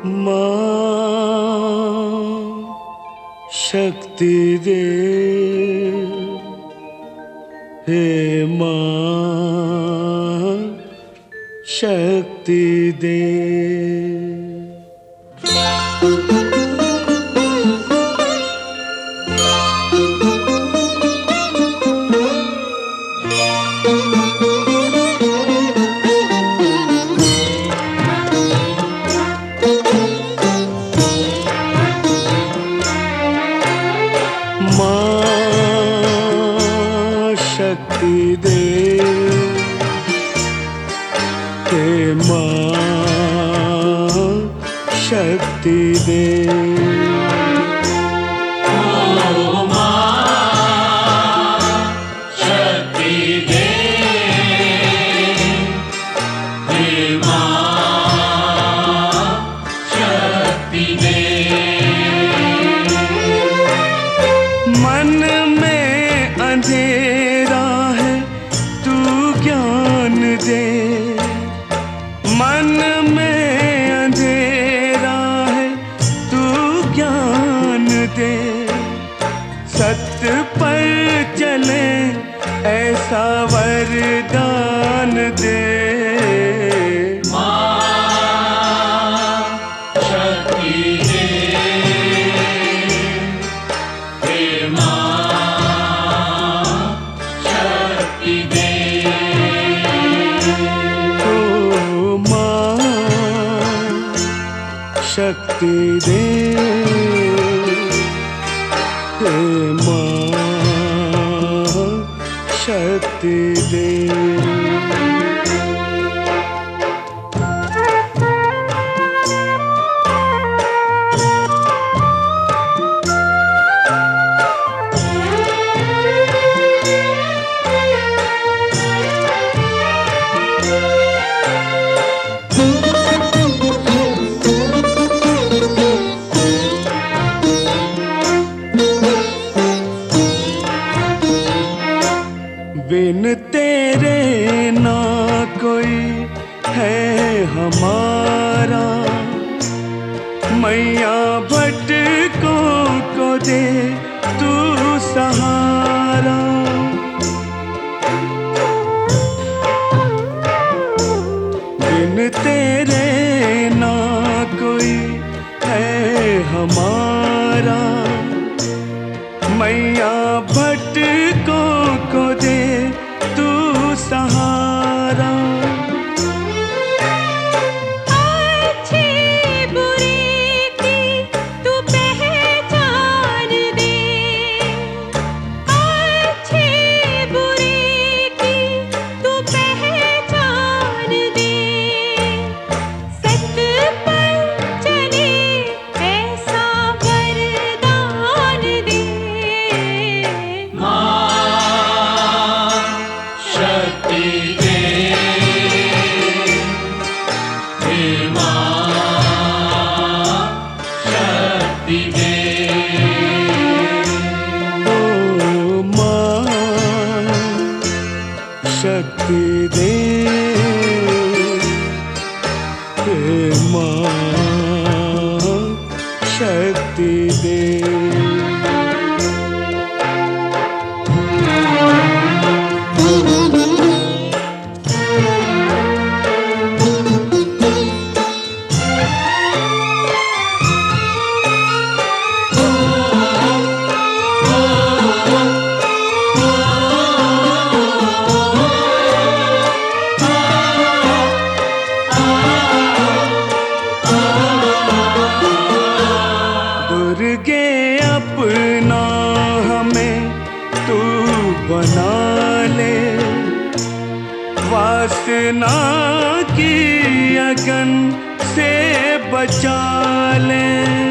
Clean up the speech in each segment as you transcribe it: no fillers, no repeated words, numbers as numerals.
माँ शक्ति दे, हे माँ शक्ति दे। शक्ति दे, हे माँ शक्ति दे। ओ माँ शक्ति दे, हे माँ शक्ति दे। मन में अंधेरा है तू ज्ञान दे, मन में अंधेरा है तू ज्ञान दे। सत्य पर चले ऐसा वरदान दे। शक्ति दे, हे माँ शक्ति दे। बिन तेरे ना कोई है हमारा, मैया भटकों को दे तू सहारा। बिन तेरे ना कोई है हमारा, मैया भटकों को दे तू सहारा। अच्छे बुरे की तू पहचान दे, अच्छे बुरे की तू पहचान दे। सत्य पर चले ऐसा वरदान दे। शक्ति दे, हे माँ शक्ति दे। दुर्गे अपना हमें तू बना ले, वासना की अगन से बचा ले।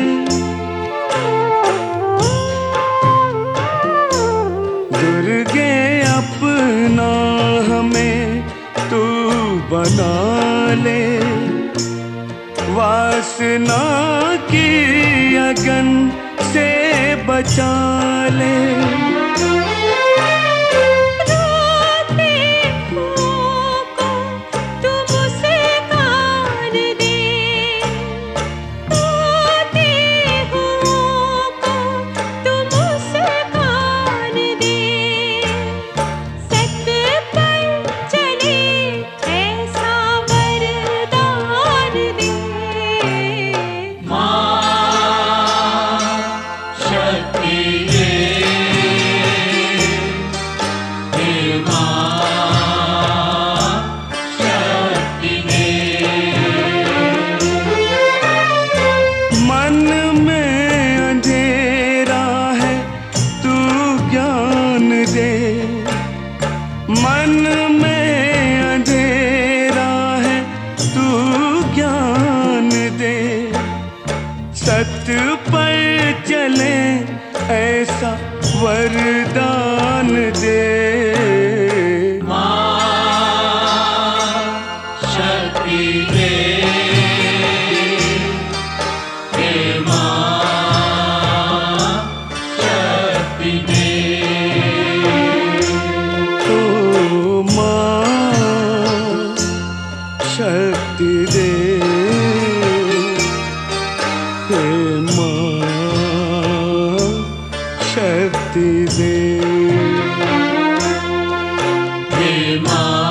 दुर्गे अपना हमें तू बना ले, वासना की अगन से बचा ले। रोते को तू मुस्कान दे, माँ